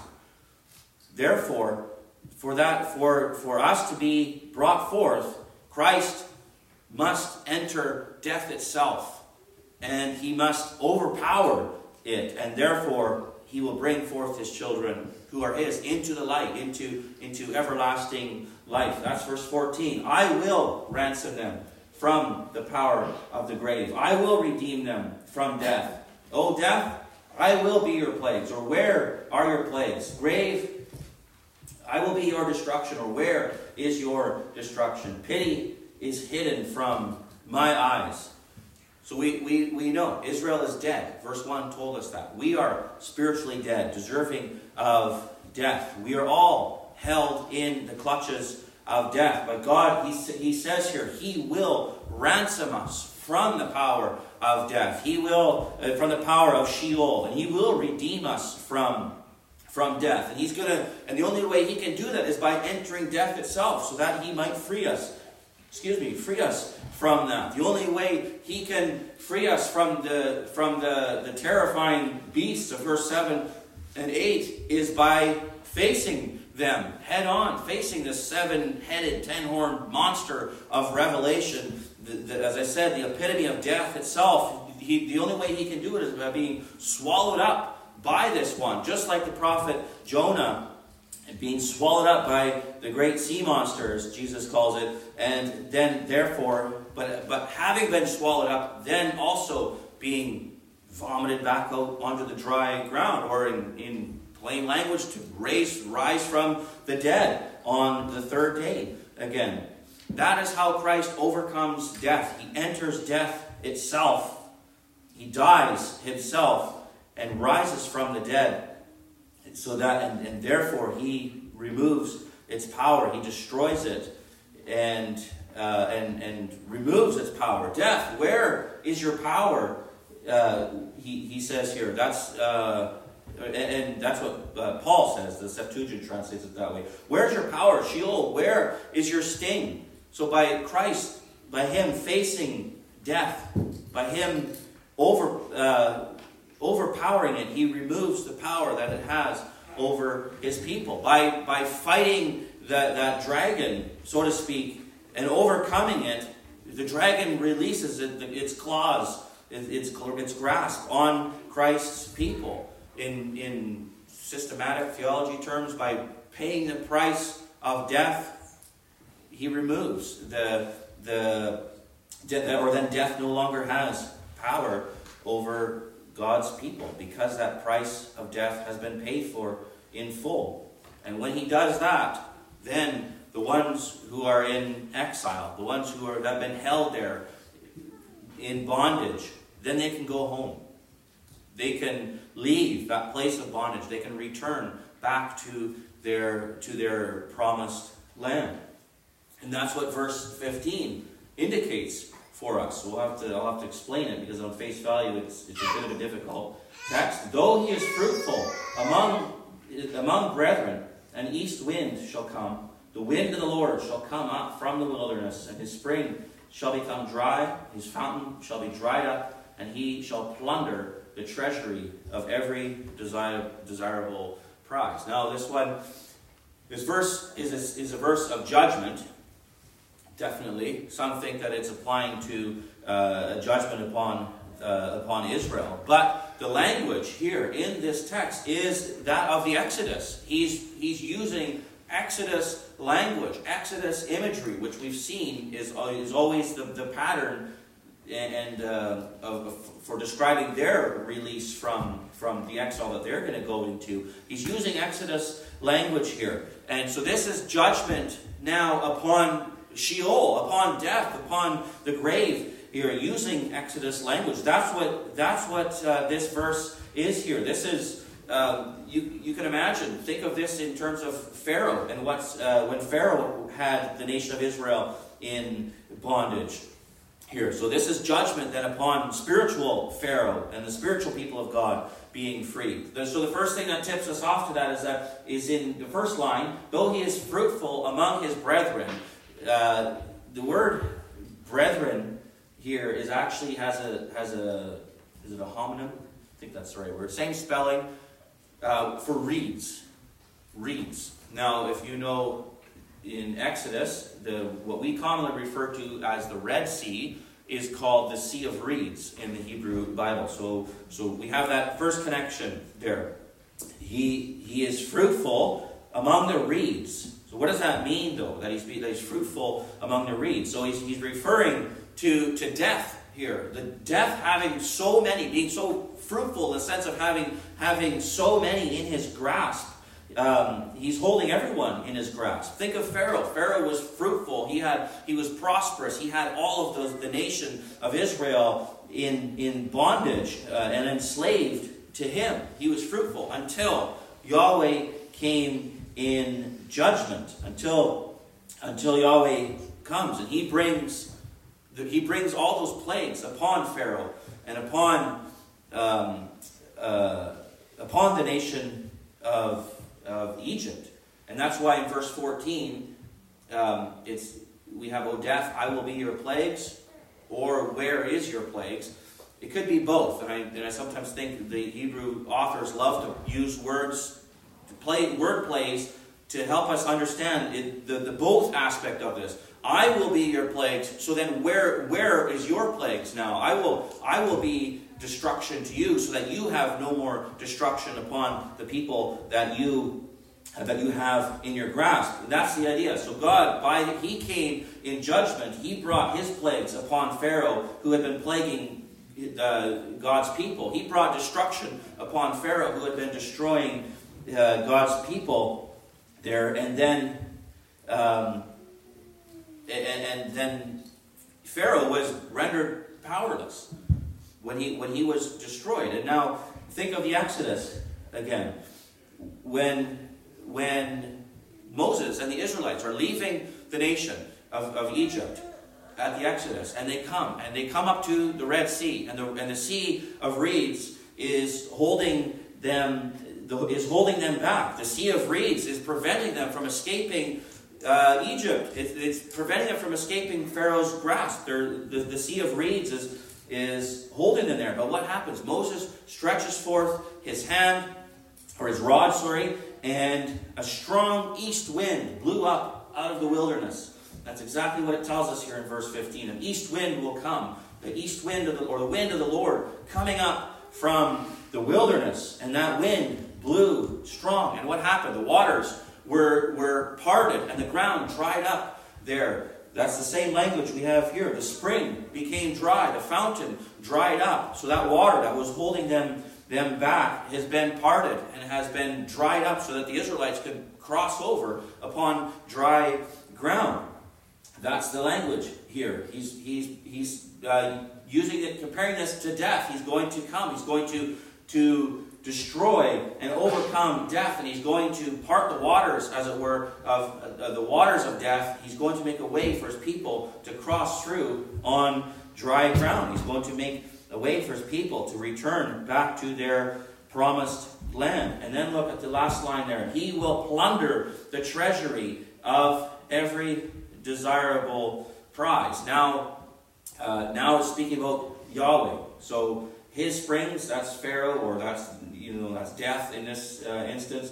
Therefore, for that for for us to be brought forth, Christ must enter death itself, and He must overpower it, and therefore He will bring forth His children who are His into the light, into, into everlasting life. That's verse fourteen. I will ransom them from the power of the grave. I will redeem them from death. O death, I will be your plagues. Or where are your plagues? Grave, I will be your destruction. Or where is your destruction? Pity is hidden from my eyes. So we, we, we know Israel is dead. Verse one told us that. We are spiritually dead, deserving of death. We are all held in the clutches of death. But God, he, he says here, He will ransom us from the power of death. He will, uh, from the power of Sheol. And He will redeem us from, from death. And He's going to, and the only way He can do that is by entering death itself, so that He might free us. Excuse me, free us from that. The only way He can free us from the from the, the terrifying beasts of verse seven and eight is by facing them head on, facing this seven-headed, ten-horned monster of Revelation. The, the, as I said, the epitome of death itself. He, the only way He can do it is by being swallowed up by this one, just like the prophet Jonah, and being swallowed up by the great sea monster, as Jesus calls it, and then therefore, but but having been swallowed up, then also being vomited back out onto the dry ground, or in, in plain language, to raise, rise from the dead on the third day again. That is how Christ overcomes death. He enters death itself. He dies Himself and rises from the dead. So that, and, and therefore He removes its power. He destroys it and uh, and and removes its power. Death, where is your power? Uh, he he says here. That's uh, and, and that's what uh, Paul says. The Septuagint translates it that way. Where's your power, Sheol? Where is your sting? So by Christ, by Him facing death, by Him over. Uh, overpowering it, He removes the power that it has over His people. By, by fighting the, that dragon, so to speak, and overcoming it, the dragon releases it, its claws, its, its grasp on Christ's people. In, in systematic theology terms, by paying the price of death, He removes the, the, or then death no longer has power over God's people, because that price of death has been paid for in full. And when He does that, then the ones who are in exile, the ones who are, that have been held there in bondage, then they can go home. They can leave that place of bondage. They can return back to their, to their promised land. And that's what verse fifteen indicates for us. We'll have to, I'll have to explain it, because on face value it's, it's a bit of a difficult text. Though He is fruitful among, among brethren, an east wind shall come. The wind of the Lord shall come up from the wilderness, and His spring shall become dry. His fountain shall be dried up, and He shall plunder the treasury of every desire, desirable prize. Now this one, this verse is a, is a verse of judgment. Definitely. Some think that it's applying to uh, a judgment upon uh, upon Israel. But the language here in this text is that of the Exodus. He's, he's using Exodus language, Exodus imagery, which we've seen is, is always the, the pattern and uh, of, of, for describing their release from, from the exile that they're going to go into. He's using Exodus language here. And so this is judgment now upon Sheol, upon death, upon the grave here, using Exodus language. That's what, that's what uh, this verse is here. This is, uh, you, you can imagine, think of this in terms of Pharaoh and what's, uh, when Pharaoh had the nation of Israel in bondage here. So this is judgment then upon spiritual Pharaoh and the spiritual people of God being free. So the first thing that tips us off to that is that is in the first line, though he is fruitful among his brethren. Uh, the word brethren here is actually has a has a is it a homonym? I think that's the right word. Same spelling uh, for reeds. Reeds. Now, if you know in Exodus, the what we commonly refer to as the Red Sea is called the Sea of Reeds in the Hebrew Bible. So, so we have that first connection there. He he is fruitful among the reeds. So what does that mean, though, that he's, that he's fruitful among the reeds? So he's, he's referring to, to death here. The death having so many, being so fruitful in the sense of having, having so many in his grasp. Um, he's holding everyone in his grasp. Think of Pharaoh. Pharaoh was fruitful. He had he was prosperous. He had all of those, the nation of Israel in, in bondage uh, and enslaved to him. He was fruitful until Yahweh came in judgment, until until Yahweh comes and he brings the, he brings all those plagues upon Pharaoh and upon um, uh, upon the nation of of Egypt. And that's why in verse fourteen um, it's we have, O death, I will be your plagues, or where is your plagues? It could be both. And I, and I sometimes think the Hebrew authors love to use words to play word plays to help us understand it, the, the both aspect of this. I will be your plagues. So then where where is your plagues now? I will I will be destruction to you, so that you have no more destruction upon the people that you uh, that you have in your grasp. That's the idea. So God, by he came in judgment. He brought his plagues upon Pharaoh, who had been plaguing uh, God's people. He brought destruction upon Pharaoh, who had been destroying uh, God's people there. And then um, and, and then Pharaoh was rendered powerless when he when he was destroyed. And now think of the Exodus again. When when Moses and the Israelites are leaving the nation of, of Egypt at the Exodus, and they come and they come up to the Red Sea, and the and the Sea of Reeds is holding them is holding them back. The Sea of Reeds is preventing them from escaping uh, Egypt. It, it's preventing them from escaping Pharaoh's grasp. The, the Sea of Reeds is is holding them there. But what happens? Moses stretches forth his hand, or his rod, sorry, and a strong east wind blew up out of the wilderness. That's exactly what it tells us here in verse fifteen. An east wind will come. The east wind, of the, or the wind of the Lord, coming up from the wilderness. And that wind blew strong. And what happened? The waters were, were parted, and the ground dried up there. That's the same language we have here. The spring became dry. The fountain dried up. So that water that was holding them, them back has been parted and has been dried up so that the Israelites could cross over upon dry ground. That's the language here. He's, he's, he's uh, using it, comparing this to death. He's going to come. He's going to, to destroy and overcome death, and he's going to part the waters, as it were, of uh, the waters of death. He's going to make a way for his people to cross through on dry ground. He's going to make a way for his people to return back to their promised land. And then look at the last line there. He will plunder the treasury of every desirable prize. Now, uh, now it's speaking about Yahweh. So his springs, that's Pharaoh, or that's, you know, that's death in this uh, instance.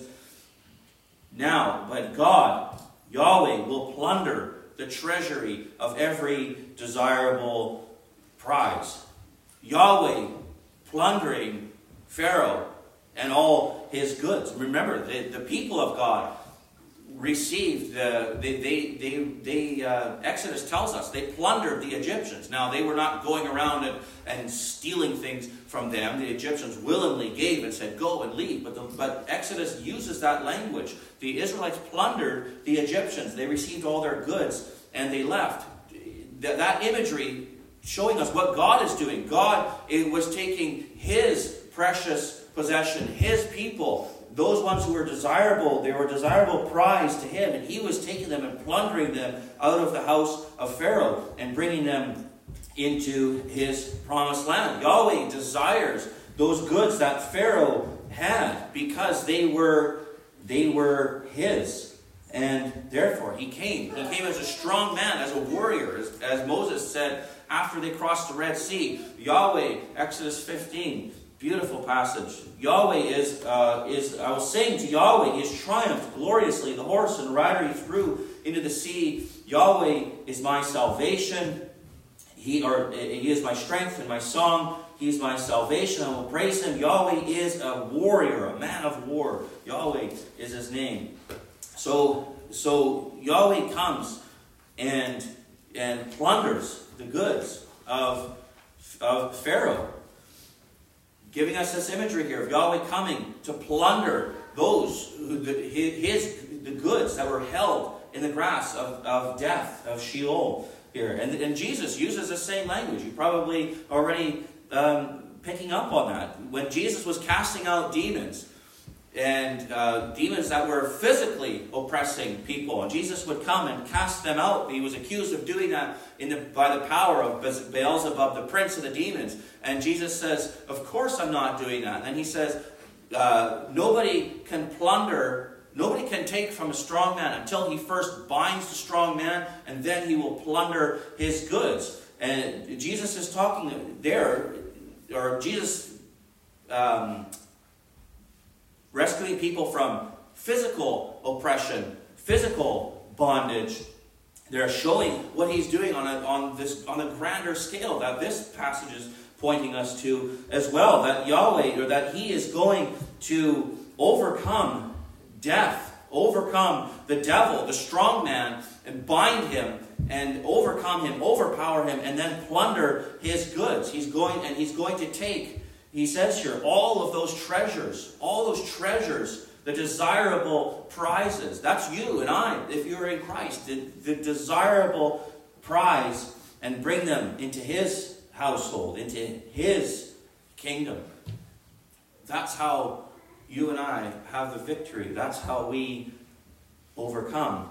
Now, but God, Yahweh, will plunder the treasury of every desirable prize. Yahweh plundering Pharaoh and all his goods. Remember, the, the people of God received, the, they, they, they, they uh, Exodus tells us, they plundered the Egyptians. Now, they were not going around and, and stealing things from them. The Egyptians willingly gave and said, go and leave. But, the, but Exodus uses that language. The Israelites plundered the Egyptians. They received all their goods and they left. That, that imagery showing us what God is doing. God it was taking his precious possession, his people, those ones who were desirable, they were desirable prize to him, and he was taking them and plundering them out of the house of Pharaoh and bringing them into his promised land. Yahweh desires those goods that Pharaoh had because they were they were his. And therefore he came. He came as a strong man, as a warrior, as, as Moses said after they crossed the Red Sea. Yahweh, Exodus fifteen, beautiful passage. Yahweh is, uh, is I will sing to Yahweh, he has triumphed gloriously. The horse and rider he threw into the sea. Yahweh is my salvation. He, or, he is my strength and my song. He is my salvation. I will praise him. Yahweh is a warrior, a man of war. Yahweh is his name. So, so Yahweh comes and and plunders the goods of, of Pharaoh, giving us this imagery here of Yahweh coming to plunder those who, the, his the goods that were held in the grasp of, of death, of Sheol here. And, and Jesus uses the same language. You're probably already um, picking up on that. When Jesus was casting out demons, and uh, demons that were physically oppressing people, and Jesus would come and cast them out. He was accused of doing that in the, by the power of Beelzebub, the prince of the demons. And Jesus says, of course I'm not doing that. And he says, uh, nobody can plunder, nobody can take from a strong man until he first binds the strong man, and then he will plunder his goods. And Jesus is talking there, or Jesus um, rescuing people from physical oppression, physical bondage. They're showing what he's doing on a, on this on a grander scale that this passage is pointing us to as well. That Yahweh, or that he is going to overcome death, overcome the devil, the strong man, and bind him and overcome him, overpower him, and then plunder his goods. He's going and he's going to take. He says here, all of those treasures, all those treasures, the desirable prizes. That's you and I, if you're in Christ. The, the desirable prize, and bring them into his household, into his kingdom. That's how you and I have the victory. That's how we overcome.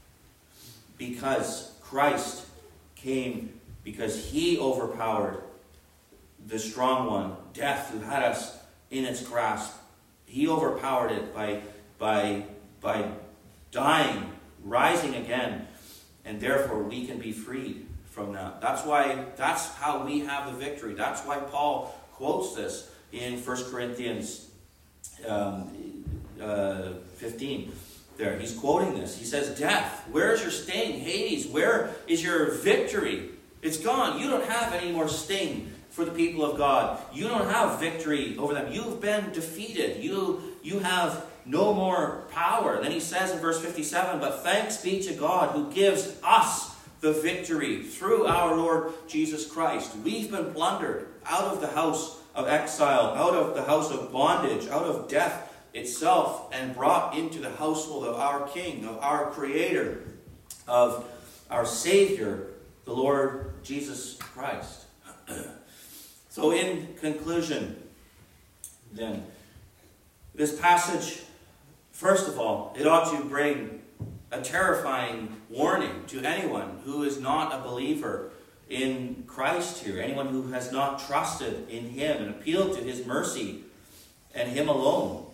Because Christ came, because he overpowered the strong one, death, who had us in its grasp. He overpowered it by, by, by dying, rising again, and therefore we can be freed from that. That's why, that's how we have the victory. That's why Paul quotes this in First Corinthians um, uh, fifteen. There, he's quoting this. He says, death, where is your sting? Hades, where is your victory? It's gone. You don't have any more sting for the people of God. You don't have victory over them. You've been defeated. You, you have no more power. Then he says in verse fifty-seven, but thanks be to God who gives us the victory through our Lord Jesus Christ. We've been plundered out of the house of exile, out of the house of bondage, out of death itself, and brought into the household of our King, of our Creator, of our Savior, the Lord Jesus Christ. So in conclusion, then, this passage, first of all, it ought to bring a terrifying warning to anyone who is not a believer in Christ here, anyone who has not trusted in him and appealed to his mercy and him alone.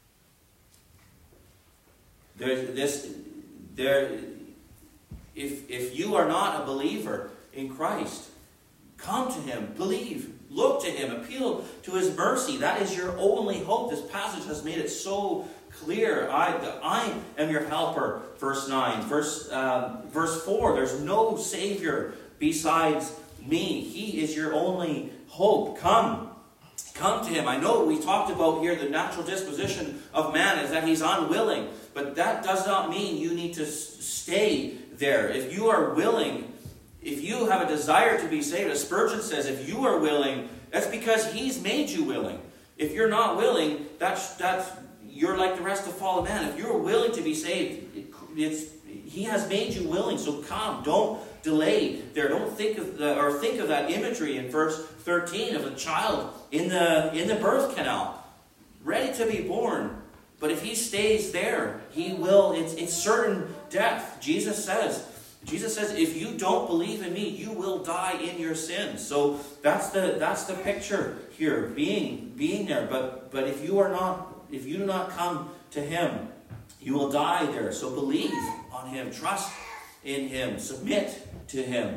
There's this, there, if, if you are not a believer in Christ, come to him, believe, look to him, appeal to his mercy. That is your only hope. This passage has made it so clear. I, I am your helper, verse nine. Verse, um, verse four, there's no Savior besides me. He is your only hope. Come. Come to him. I know we talked about here the natural disposition of man is that he's unwilling. But that does not mean you need to stay there. If you are willing, if you have a desire to be saved, as Spurgeon says, if you are willing, that's because he's made you willing. If you're not willing, that's, that's you're like the rest of fallen man. If you're willing to be saved, it's, he has made you willing, so come. Don't delay there. Don't think of the, or think of that imagery in verse thirteen of a child in the in the birth canal, ready to be born. But if he stays there, he will, it's, it's certain death. Jesus says, Jesus says, if you don't believe in me, you will die in your sins. So that's the that's the picture here, being being there. But but if you are not, if you do not come to him, you will die there. So believe on him, trust in him, submit to him.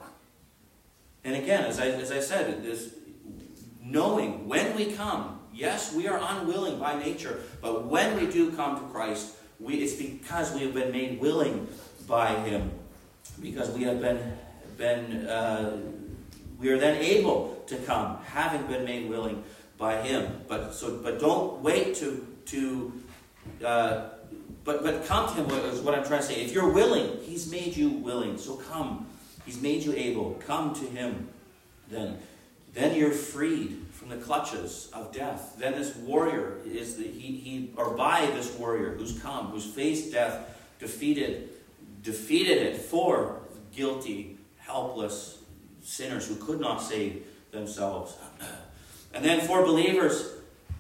And again, as I as I said, this knowing when we come, yes, we are unwilling by nature, but when we do come to Christ, we it's because we have been made willing by him. Because we have been, been uh, we are then able to come, having been made willing by him. But so, but don't wait to to, uh, but but come to him. Is what I'm trying to say. If you're willing, he's made you willing. So come. He's made you able. Come to him. Then, then you're freed from the clutches of death. Then this warrior is the he he or by this warrior who's come, who's faced death, defeated. defeated it for guilty, helpless sinners who could not save themselves. And then for believers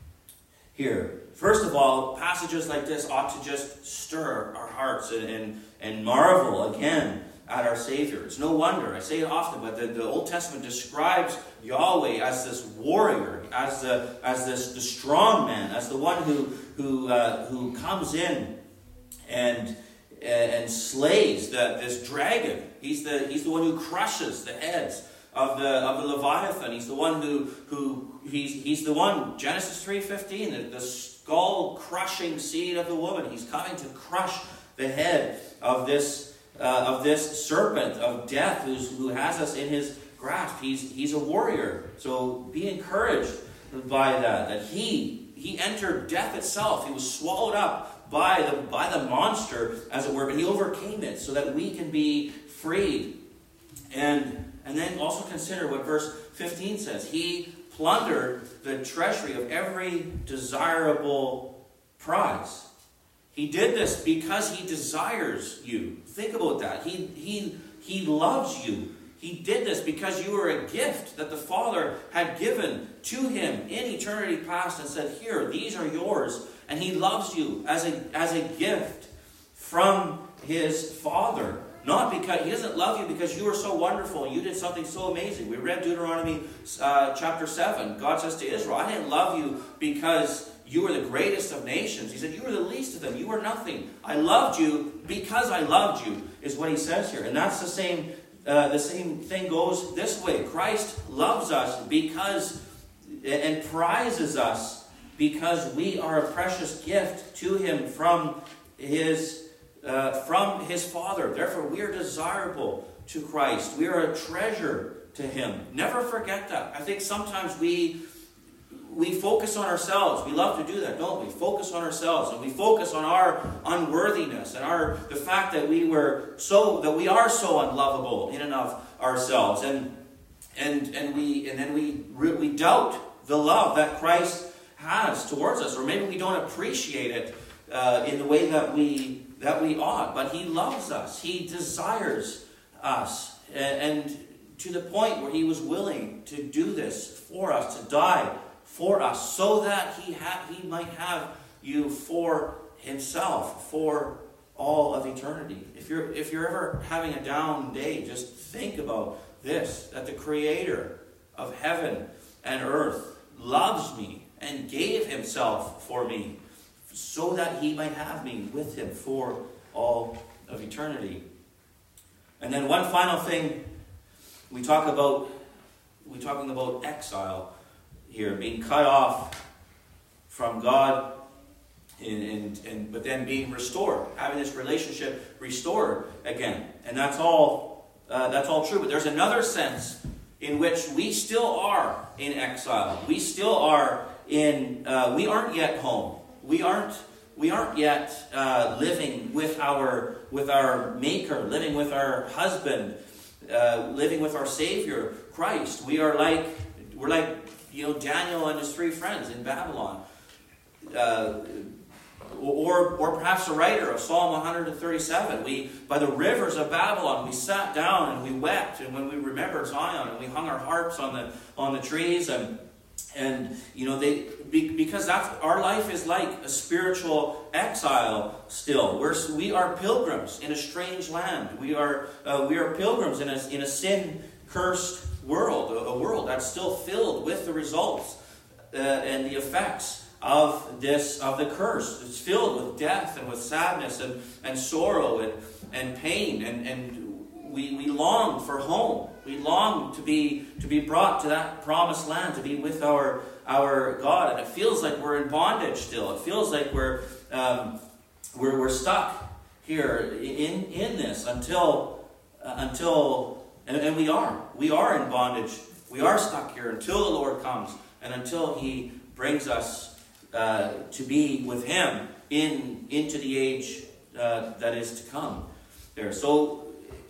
here, first of all, passages like this ought to just stir our hearts and, and, and marvel again at our Savior. It's no wonder, I say it often, but the, the Old Testament describes Yahweh as this warrior, as the as this the strong man, as the one who who uh, who comes in and and slays the, this dragon. He's the he's the one who crushes the heads of the of the Leviathan. He's the one who who he's he's the one, Genesis three fifteen, the, the skull crushing seed of the woman. He's coming to crush the head of this uh, of this serpent of death who's, who has us in his grasp. He's he's a warrior. So be encouraged by that. That he he entered death itself. He was swallowed up by the by the monster, as it were, but he overcame it so that we can be freed. And and then also consider what verse fifteen says. He plundered the treasury of every desirable prize. He did this because he desires you. Think about that. He he he loves you. He did this because you were a gift that the Father had given to him in eternity past and said, here, these are yours. And he loves you as a, as a gift from his Father. Not because he doesn't love you because you were so wonderful and you did something so amazing. We read Deuteronomy uh, chapter seven. God says to Israel, I didn't love you because you were the greatest of nations. He said, you were the least of them. You were nothing. I loved you because I loved you, is what he says here. And that's the same Uh, the same thing goes this way. Christ loves us because and prizes us because we are a precious gift to him from his uh, from his Father. Therefore, we are desirable to Christ. We are a treasure to him. Never forget that. I think sometimes we we focus on ourselves. We love to do that, don't we? Focus on ourselves, and we focus on our unworthiness and our the fact that we were so that we are so unlovable in and of ourselves, and and and we and then we we doubt the love that Christ has towards us, or maybe we don't appreciate it uh, in the way that we that we ought. But he loves us. He desires us, and, and to the point where he was willing to do this for us, to die for us, so that he ha- he might have you for himself, for all of eternity. If you're if you're ever having a down day, just think about this, that the Creator of heaven and earth loves me and gave himself for me, so that he might have me with him for all of eternity. And then one final thing, we talk about we're talking about exile here, being cut off from God, and, and, and but then being restored, having this relationship restored again, and that's all uh, that's all true. But there's another sense in which we still are in exile. We still are in. Uh, we aren't yet home. We aren't. We aren't yet uh, living with our with our Maker, living with our husband, uh, living with our Savior Christ. We are like we're like. You know, Daniel and his three friends in Babylon. Uh, Or, or perhaps a writer of Psalm one thirty-seven. We, by the rivers of Babylon, we sat down and we wept, and when we remembered Zion, and we hung our harps on the on the trees, and and you know they because that's our life is like a spiritual exile. Still, we're we are pilgrims in a strange land. We are uh, we are pilgrims in a in a sin cursed world, a, a world that's still filled with the results uh, and the effects of this of the curse. It's filled with death and with sadness and, and sorrow and, and pain, and, and we, we long for home. We long to be to be brought to that promised land, to be with our our God. And it feels like we're in bondage still. It feels like we're um, we're, we're stuck here in in this until uh, until and, and we are we are in bondage. We are stuck here until the Lord comes and until He brings us Uh, to be with Him in into the age uh, that is to come. There, so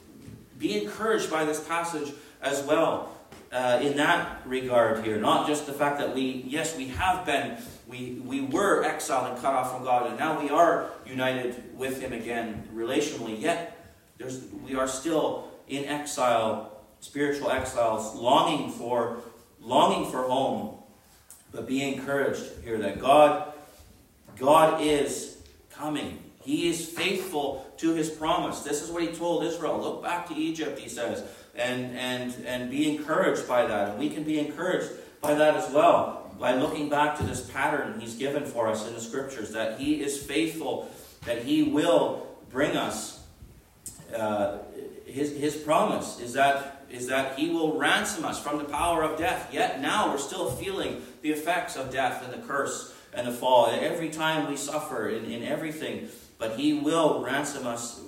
be encouraged by this passage as well uh, in that regard here. Not just the fact that we, yes, we have been, we we were exiled and cut off from God, and now we are united with Him again relationally. Yet there's we are still in exile, spiritual exiles, longing for longing for home. But be encouraged here that God, God is coming. He is faithful to His promise. This is what He told Israel. Look back to Egypt, He says, and and and be encouraged by that. And we can be encouraged by that as well, by looking back to this pattern He's given for us in the Scriptures, that He is faithful, that He will bring us. Uh, his His promise is that is that He will ransom us from the power of death. Yet now we're still feeling the effects of death and the curse and the fall. Every time we suffer in, in everything. But He will ransom us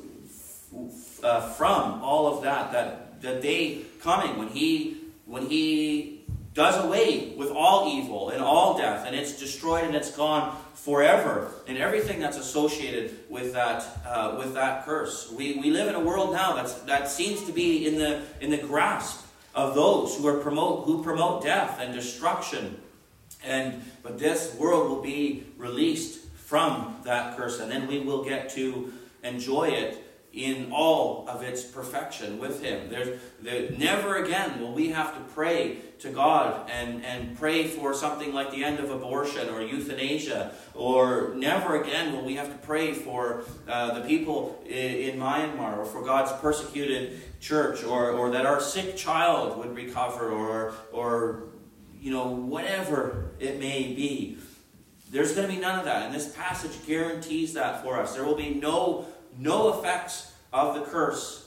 uh, from all of that. That the day coming when He when He does away with all evil and all death, and it's destroyed and it's gone forever, and everything that's associated with that uh, with that curse. We we live in a world now that's that seems to be in the in the grasp of those who are promote who promote death and destruction, and but this world will be released from that curse, and then we will get to enjoy it in all of its perfection with Him. There's there, never again will we have to pray to God and, and pray for something like the end of abortion or euthanasia, or never again will we have to pray for uh, the people in, in Myanmar, or for God's persecuted church, or, or that our sick child would recover, or or you know whatever it may be. There's going to be none of that, and this passage guarantees that for us. There will be no No effects of the curse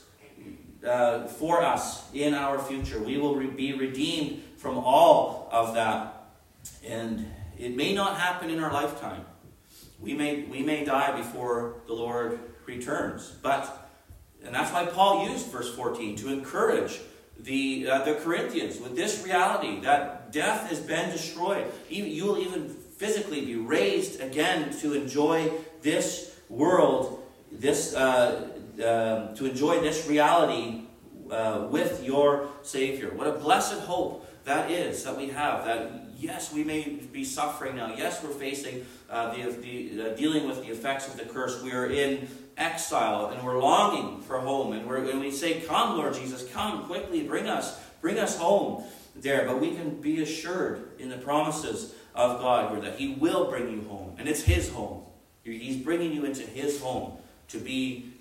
uh, for us in our future. We will re- be redeemed from all of that. And it may not happen in our lifetime. We may we may die before the Lord returns. But, and that's why Paul used verse fourteen to encourage the uh, the Corinthians with this reality that death has been destroyed. You will even physically be raised again to enjoy this world. This uh, uh, to enjoy this reality uh, with your Savior. What a blessed hope that is that we have. That yes, we may be suffering now. Yes, we're facing uh, the, the uh, dealing with the effects of the curse. We are in exile and we're longing for home. And we're and we say, "Come, Lord Jesus, come quickly, bring us, bring us home." There, but we can be assured in the promises of God here that He will bring you home, and it's His home. He's bringing you into His home. To be